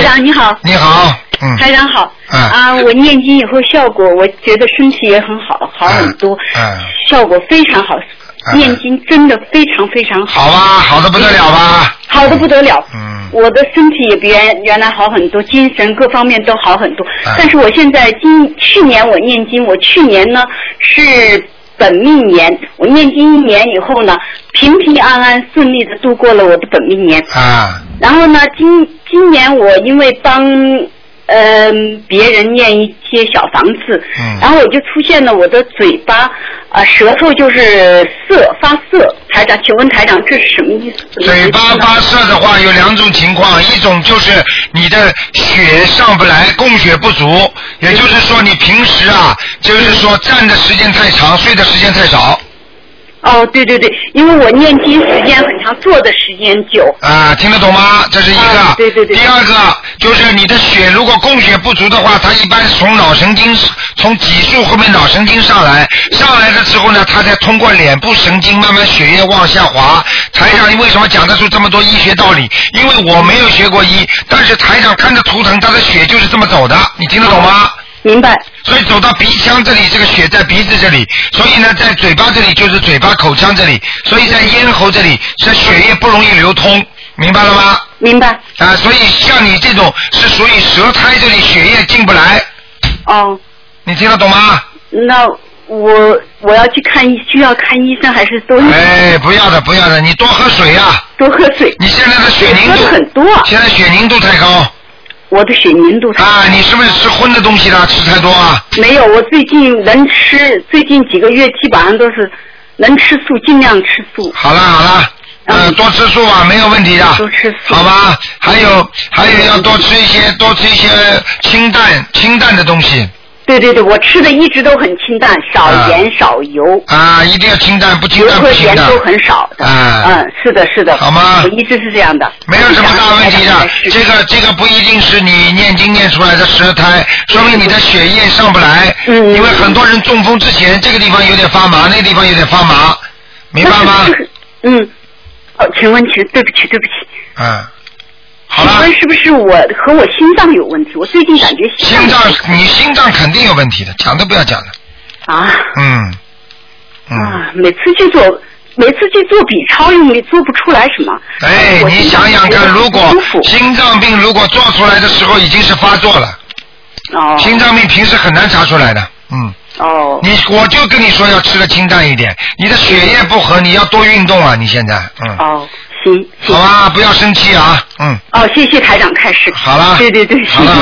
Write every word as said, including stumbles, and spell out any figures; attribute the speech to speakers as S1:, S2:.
S1: 长你好。
S2: 你好。嗯。
S1: 台长好。
S2: 嗯。
S1: 啊，我念经以后效果，我觉得身体也很好，好很多。
S2: 嗯。嗯
S1: 效果非常好。念经真的非常非常好。
S2: 好吧，好的不得了吧？
S1: 好的不得了。
S2: 嗯。
S1: 我的身体也比原原来好很多，精神各方面都好很多。
S2: 嗯、
S1: 但是我现在今去年我念经，我去年呢是本命年，我念经一年以后呢，平平安安顺利的度过了我的本命年。
S2: 啊。
S1: 然后呢，今今年我因为帮嗯、呃、别人念一些小房子，
S2: 嗯，
S1: 然后我就出现了我的嘴巴啊、呃、舌头就是涩发涩。台长，请问台长这是什么意思？
S2: 嘴巴发涩的话有两种情况，一种就是你的血上不来，供血不足，也就是说你平时啊，就是说站的时间太长，睡的时间太少。
S1: 哦，对对对，因为我念经时间很长，坐的时间久。
S2: 啊，听得懂吗？这是一个。
S1: 啊、对对对。
S2: 第二个就是你的血如果供血不足的话，它一般是从脑神经，从脊柱后面脑神经上来，上来的时候呢，它再通过脸部神经慢慢血液往下滑。台长为什么讲得出这么多医学道理？因为我没有学过医，但是台长看着图腾，他的血就是这么走的，你听得懂吗？
S1: 明白。
S2: 所以走到鼻腔这里，这个血在鼻子这里，所以呢，在嘴巴这里就是嘴巴口腔这里，所以在咽喉这里，这血液不容易流通，明白了吗？
S1: 明白。
S2: 啊，所以像你这种是属于舌苔这里血液进不来。
S1: 哦。
S2: 你听得懂吗？
S1: 那我我要去看医，需要看医生还是多？
S2: 哎，不要的，不要的，你多喝水呀、啊。
S1: 多喝水。
S2: 你现在的血凝度
S1: 很多。
S2: 现在血凝度太高。
S1: 我的血凝度太高。
S2: 啊，你是不是吃荤的东西了？吃太多啊？
S1: 没有，我最近能吃，最近几个月基本上都是能吃素，尽量吃素。
S2: 好了好了，呃，多吃素吧，没有问题的。
S1: 多吃素。
S2: 好吧，还有还有要多吃一些，多吃一些清淡清淡的东西。
S1: 对对对，我吃的一直都很清淡，少盐、啊、少油。
S2: 啊，一定要清淡，不清淡不行的。
S1: 油和盐都很少的。
S2: 啊，
S1: 嗯，是的，是的。
S2: 好吗？
S1: 我一直是这样的。
S2: 没有什么大问题的，这个这个不一定是你念经念出来的舌苔，说明你的血液上不来。嗯。因为很多人中风之前，这个地方有点发麻，那个地方有点发麻，明白吗？
S1: 嗯。哦，请问，请对不起，对不起。
S2: 嗯。好了。
S1: 请问是不是我和我心脏有问题？我最近感觉
S2: 心脏，你心脏肯定有问题的，讲都不要讲的。
S1: 啊。
S2: 嗯。嗯。
S1: 啊，每次去做，每次去做 B 超用力做不出来什么。
S2: 哎，你想想看，如果心脏病如果做出来的时候已经是发作了。
S1: 哦。
S2: 心脏病平时很难查出来的，嗯。
S1: 哦。
S2: 你我就跟你说要吃的清淡一点，你的血液不和，你要多运动啊！你现在，嗯。
S1: 哦。行，
S2: 好吧，不要生气啊，嗯。
S1: 哦，谢谢台长开示。
S2: 好了。
S1: 对对对，
S2: 好了。